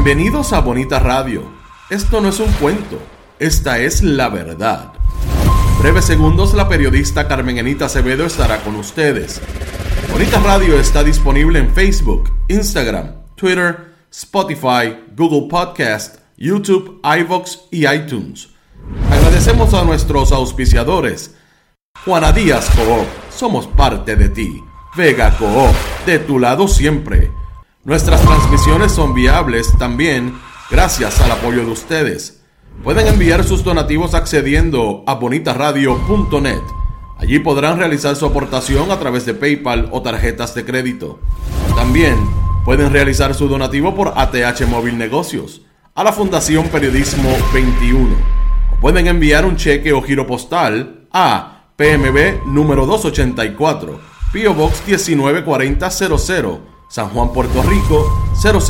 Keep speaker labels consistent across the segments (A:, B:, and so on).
A: Bienvenidos a Bonita Radio. Esto no es un cuento, esta es la verdad. En breves segundos la periodista Carmen Enita Acevedo estará con ustedes. Bonita Radio está disponible en Facebook, Instagram, Twitter, Spotify, Google Podcast, YouTube, iVoox y iTunes. Agradecemos a nuestros auspiciadores. Juana Díaz Coop, somos parte de ti. Vega Coop, de tu lado siempre. Nuestras transmisiones son viables también gracias al apoyo de ustedes. Pueden enviar sus donativos accediendo a bonitaradio.net. Allí podrán realizar su aportación a través de PayPal o tarjetas de crédito. También pueden realizar su donativo por ATH Móvil Negocios a la Fundación Periodismo 21. O pueden enviar un cheque o giro postal a PMB número 284, P.O. Box 194000, San Juan, Puerto Rico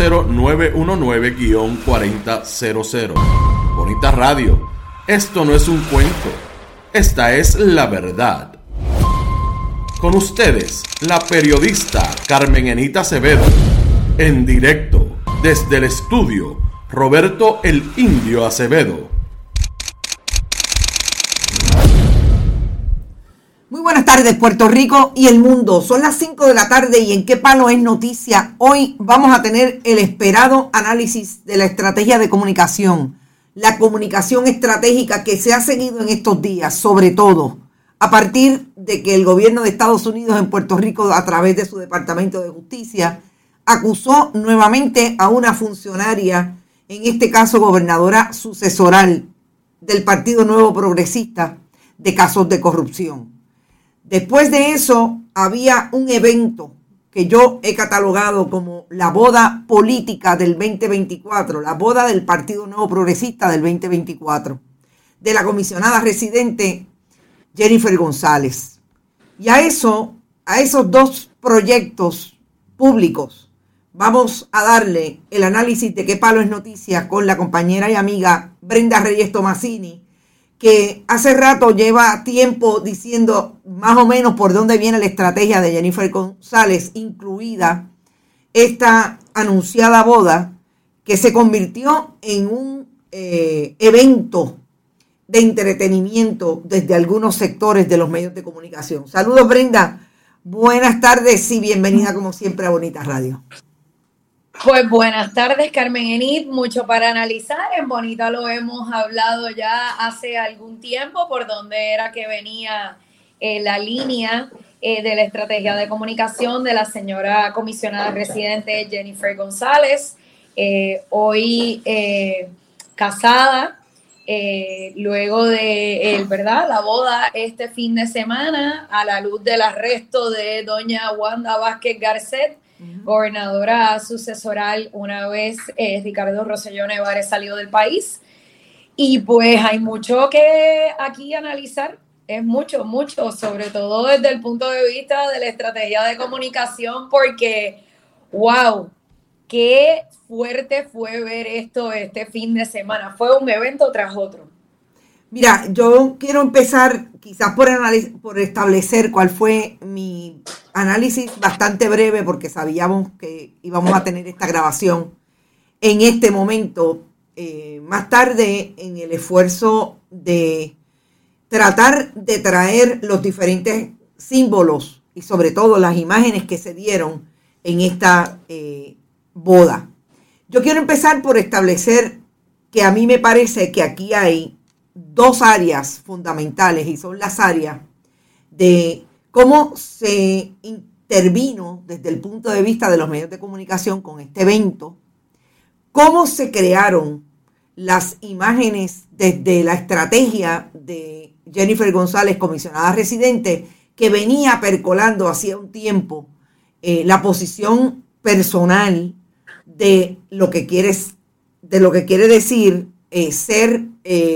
A: 00919-4000. Bonita Radio, esto no es un cuento, esta es la verdad. Con ustedes, la periodista Carmen Enita Acevedo, en directo desde el estudio Roberto el Indio Acevedo.
B: Muy buenas tardes, Puerto Rico y el mundo. Son las 5 de la tarde y en Qué Palo es Noticia. Hoy vamos a tener el esperado análisis de la estrategia de comunicación. La comunicación estratégica que se ha seguido en estos días, sobre todo a partir de que el gobierno de Estados Unidos en Puerto Rico, a través de su Departamento de Justicia, acusó nuevamente a una funcionaria, en este caso gobernadora sucesoral del Partido Nuevo Progresista, de casos de corrupción. Después de eso, había un evento que yo he catalogado como la boda política del 2024, la boda del Partido Nuevo Progresista del 2024, de la comisionada residente Jennifer González. Y a esos dos proyectos públicos, vamos a darle el análisis de Qué Palo es Noticia con la compañera y amiga Brenda Reyes Tomasini, que hace rato lleva tiempo diciendo más o menos por dónde viene la estrategia de Jennifer González, incluida esta anunciada boda que se convirtió en un evento de entretenimiento desde algunos sectores de los medios de comunicación. Saludos, Brenda. Buenas tardes y bienvenida como siempre a Bonita Radio.
C: Pues buenas tardes, Carmen Enit, mucho para analizar. En Bonita lo hemos hablado ya hace algún tiempo por dónde era que venía la línea de la estrategia de comunicación de la señora comisionada residente Jennifer González, hoy casada, luego de la boda este fin de semana, a la luz del arresto de doña Wanda Vázquez Garcet, gobernadora sucesoral, una vez Ricardo Rosselló Nevares salió del país. Y pues hay mucho que aquí analizar, es mucho, sobre todo desde el punto de vista de la estrategia de comunicación, porque wow, qué fuerte fue ver esto este fin de semana, fue un evento tras otro.
B: Mira, yo quiero empezar quizás por establecer cuál fue mi análisis bastante breve, porque sabíamos que íbamos a tener esta grabación en este momento. Más tarde, en el esfuerzo de tratar de traer los diferentes símbolos y sobre todo las imágenes que se dieron en esta boda. Yo quiero empezar por establecer que a mí me parece que aquí hay dos áreas fundamentales, y son las áreas de cómo se intervino desde el punto de vista de los medios de comunicación con este evento, cómo se crearon las imágenes desde la estrategia de Jennifer González, comisionada residente, que venía percolando hacía un tiempo la posición personal de lo que quiere decir ser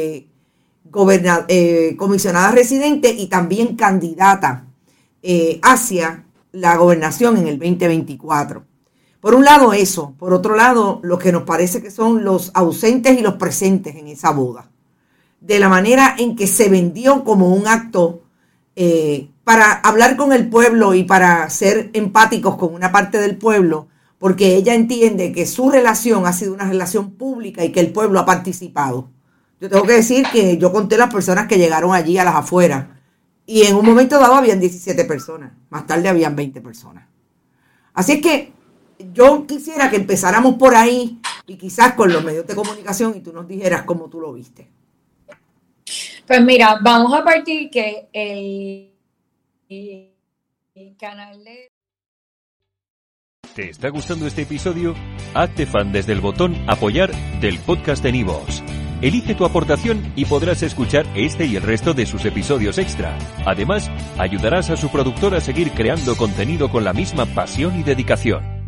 B: comisionada residente y también candidata hacia la gobernación en el 2024. Por un lado eso, por otro lado lo que nos parece que son los ausentes y los presentes en esa boda, de la manera en que se vendió como un acto para hablar con el pueblo y para ser empáticos con una parte del pueblo, porque ella entiende que su relación ha sido una relación pública y que el pueblo ha participado. Yo tengo que decir que yo conté las personas que llegaron allí a las afueras y en un momento dado habían 17 personas, más tarde habían 20 personas. Así es que yo quisiera que empezáramos por ahí y quizás con los medios de comunicación y tú nos dijeras cómo tú lo viste.
C: Pues mira, vamos a partir que el canal de...
D: ¿Te está gustando este episodio? Hazte fan desde el botón Apoyar del podcast de Nivos. Elige tu aportación y podrás escuchar este y el resto de sus episodios extra. Además, ayudarás a su productor a seguir creando contenido con la misma pasión y dedicación.